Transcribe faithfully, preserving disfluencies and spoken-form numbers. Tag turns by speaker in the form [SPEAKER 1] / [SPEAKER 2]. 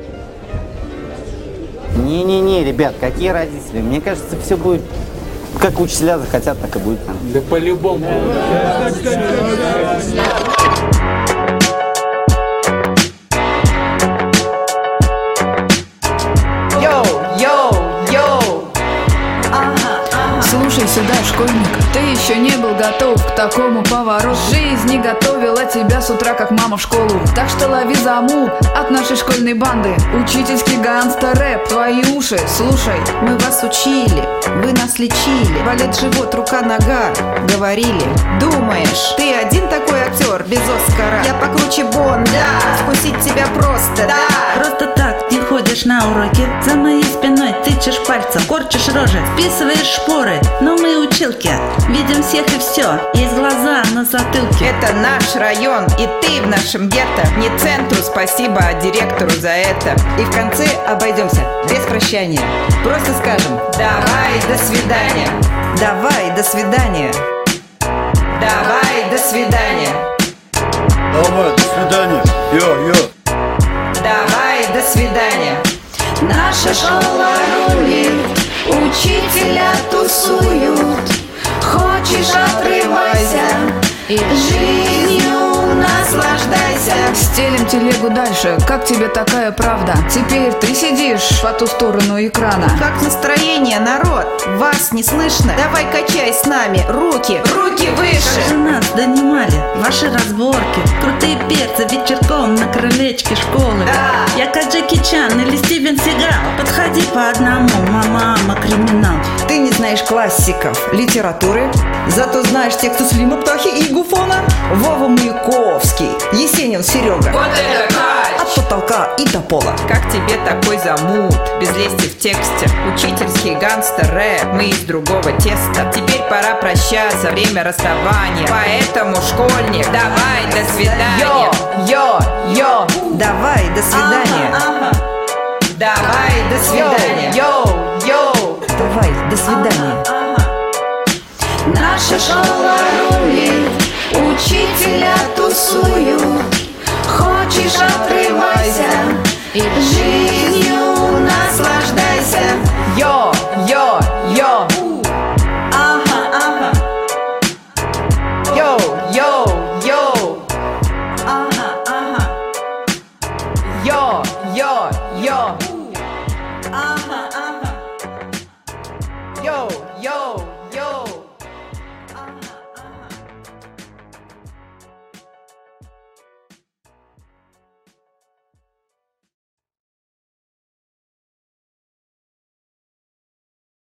[SPEAKER 1] Не-не-не, ребят, какие родители? Мне кажется, все будет, как учителя захотят, так и будет.
[SPEAKER 2] Да по-любому.
[SPEAKER 3] Слушай сюда, школьник, ты еще не был готов к такому повороту. Жизнь не готовила тебя с утра, как мама в школу. Так что лови замут от нашей школьной банды. Учительский гангстер-рэп, твои уши, слушай.
[SPEAKER 4] Мы вас учили, вы нас лечили. Болит живот, рука-нога, говорили. Думаешь, ты один такой актер без Оскара? Я покруче Бонда, да. Раскусить тебя просто, да.
[SPEAKER 5] Просто так ты ходишь на уроки, за моей спиной тычешь пальцем, корчишь рожи, вписываешь шпоры. Но мы училки, видим всех и все, есть глаза на затылке.
[SPEAKER 4] Это наш район, и ты в нашем гетто. Не центру спасибо, а директору за это. И в конце обойдемся без прощания. Просто скажем: давай, до свидания. Давай, до свидания. Давай, до свидания.
[SPEAKER 6] Давай, до свидания. Йо-йо.
[SPEAKER 4] Давай, до свидания.
[SPEAKER 3] Наша школа рулит, учителя тусуют. Хочешь, отрывайся и жизнью наслаждайся. Стелим телегу дальше, как тебе такая правда? Теперь ты сидишь по ту сторону экрана.
[SPEAKER 4] Как настроение, народ? Вас не слышно? Давай качай с нами руки, руки выше.
[SPEAKER 5] Как же нас донимали ваши разборки, крутые перцы вечерком на крылечке школы.
[SPEAKER 4] Да.
[SPEAKER 5] Я как Джеки Чан или Стивен Сигал. Подходи по одному, мама, криминал.
[SPEAKER 4] Ты не знаешь классиков литературы, зато знаешь тексты Слима, Птахи и Гуфона. Вова Маяковский, Есенин, Серега. Вот это кайф! От потолка и до пола. Как тебе такой замут, без лести в тексте? Учительский гангстер-рэп, мы из другого теста. Теперь пора прощаться, время расставания. Поэтому, школьник, давай, до свидания. Йо, йо, йо. Давай, до свидания. Ага, ага. Давай, до свидания. Йоу, йоу. Давай, до свидания. Ага, ага.
[SPEAKER 3] Наша школа рулит, учителя тусуют. Хочешь, отрывайся и жизнью наслаждайся.
[SPEAKER 4] Йо, йо, йо. Ага, ага. Йоу, йоу, йоу. Ага, ага. Йо, йо, йо. Ага, ага. Йоу, йоу.